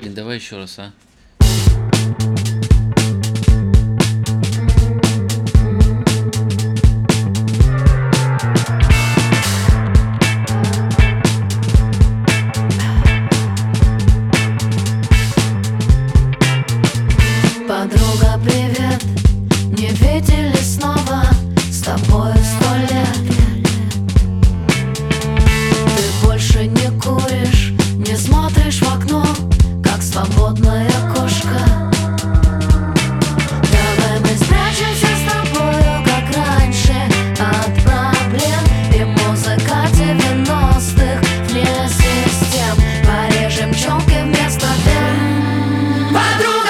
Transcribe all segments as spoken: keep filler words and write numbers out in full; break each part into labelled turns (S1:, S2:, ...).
S1: Блин, давай еще раз, а.
S2: Подруга, привет, не виделись снова, с тобой сто лет. Ты больше не куришь, не смотришь в окно, как свободная кошка. Давай мы спрячемся с тобою, как раньше, от проблем и музыка девяностых вне систем. Порежем челки вместо вен. Подруга,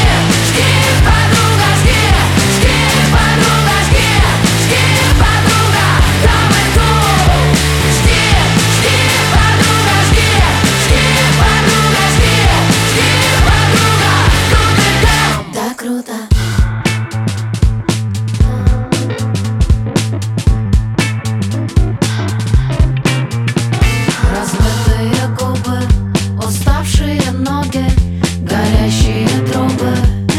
S2: разбитые губы, уставшие ноги, горящие трубы.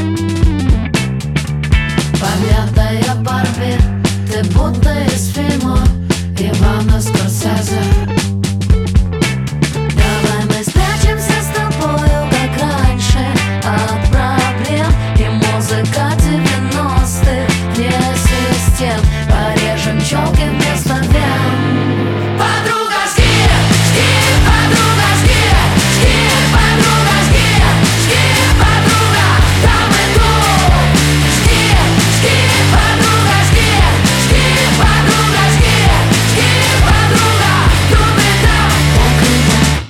S2: Помятая Барби, ты будто из фильма Ивана Скорсезе. Давай мы спрячемся с тобою, как раньше, от проблем и музыка девяностых вне систем. Порежем челки вместо вен. Подруга, жги, жги, подруга, жги, жги, подруга, жги, жги, подруга, там и тут. Жги, жги, подруга, жги, жги, подруга, жги, жги, подруга, тут и там. Так и так.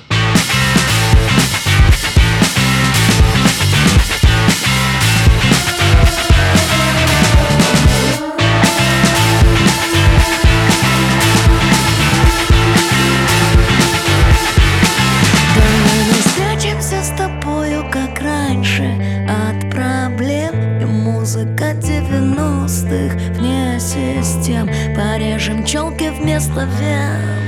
S2: Давай мы спрячемся с тобою, как раньше, от проблем и музыка девяностых вне систем. Порежем челки вместо вен.